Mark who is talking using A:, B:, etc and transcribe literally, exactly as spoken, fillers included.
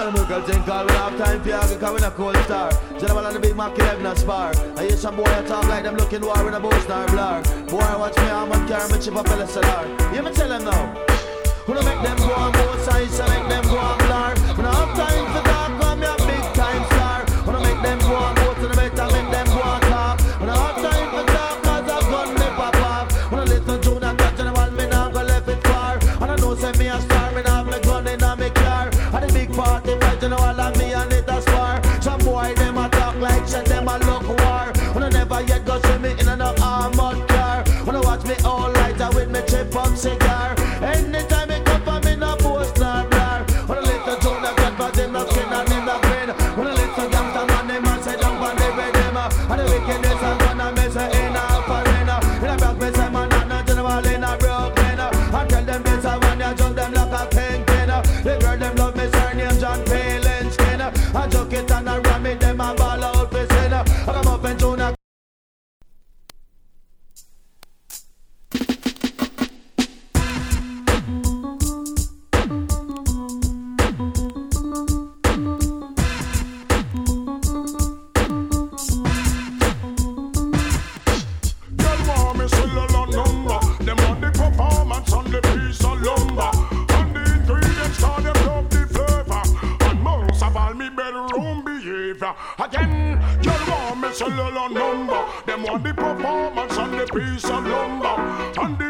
A: Tell them girls think all we have time for you, because we a cold star. General and the big Mac eleven a spar. I hear some boy a talk like them looking war with a boost nor blur. Boy watch me, I'm on carry me chip up L S L R. You me tell them now. Who don't make them go on both sides, so make them go on blur. When I have time for talk, I'm me a big time star. Who don't make them go on both to the better, make them go on top. When I have time for talk, cause a gun me pop off. When I listen to that cut general, me now go left it far. And I know say me a star, me now have my gun in a me car. And the big party fight general and me and it a spar. Some boy them a talk like shit, them a look war. When I never yet go see me in an armored car. When I watch me all lighter with me chip up cigar. Anytime it come for me no post nor blur. When I little tune I got but them no skin and them no grin. When I little gangster man them a say jump on the rhythm. And the wickedness I'm gonna miss her in a foreigner. In a back me say man and a general in a Brooklyn. I tell them this I want ya jump them like a kingpin. The girl them love me surname John Palin skin. I joke it and I ram it them a ball out for sin. I come up and tune a
B: again, you want me cellular number. Them want the performance and the piece of lumber. And